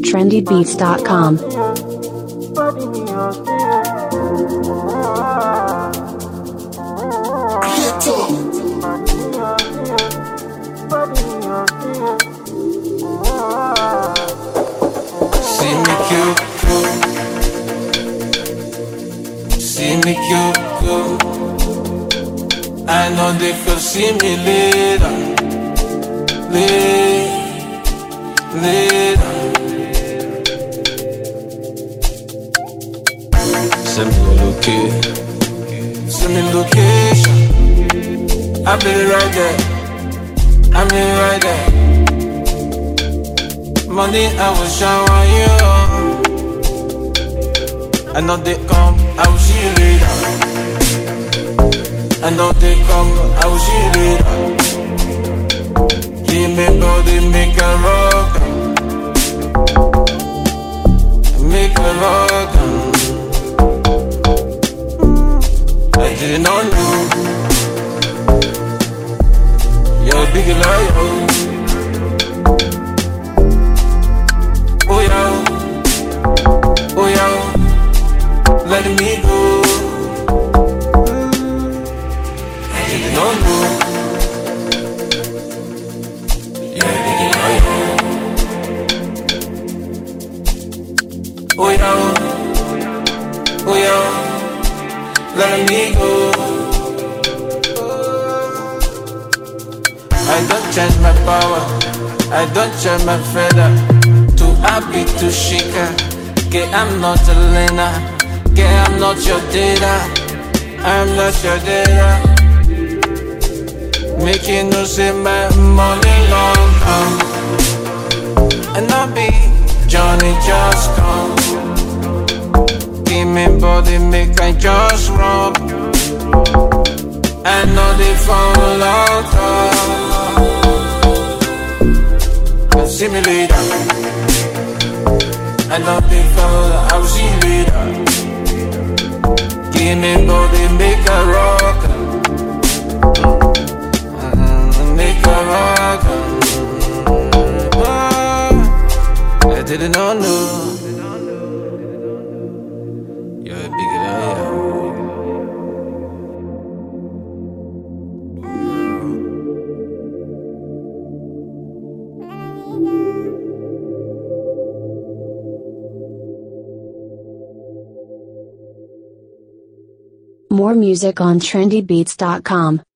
trendybeats.com. See me cute, see me cute. I know they could see me later. Send me location. I'll be right there. I'm right there. Money I will shower you. I know they come, I will see you later. I know they come, I will see you later. Give me body, make a rock. Make a rock. I didn't know you're a big liar. Oh yeah, let me go. I didn't know you're a big liar. Oh yeah, let me go. I don't change my power, I don't change my feather. Too happy to shika. Okay, I'm not a learner. Okay, I'm not your data. I'm not your data. Making no say my money long come. And I'll be Johnny just come. Give me body, make I just run. I know they found a long time. See me later. I know they found I will see you later. Give me body, make a rock. Make a rock. I didn't know. You're a big liar. More music on trendybeats.com.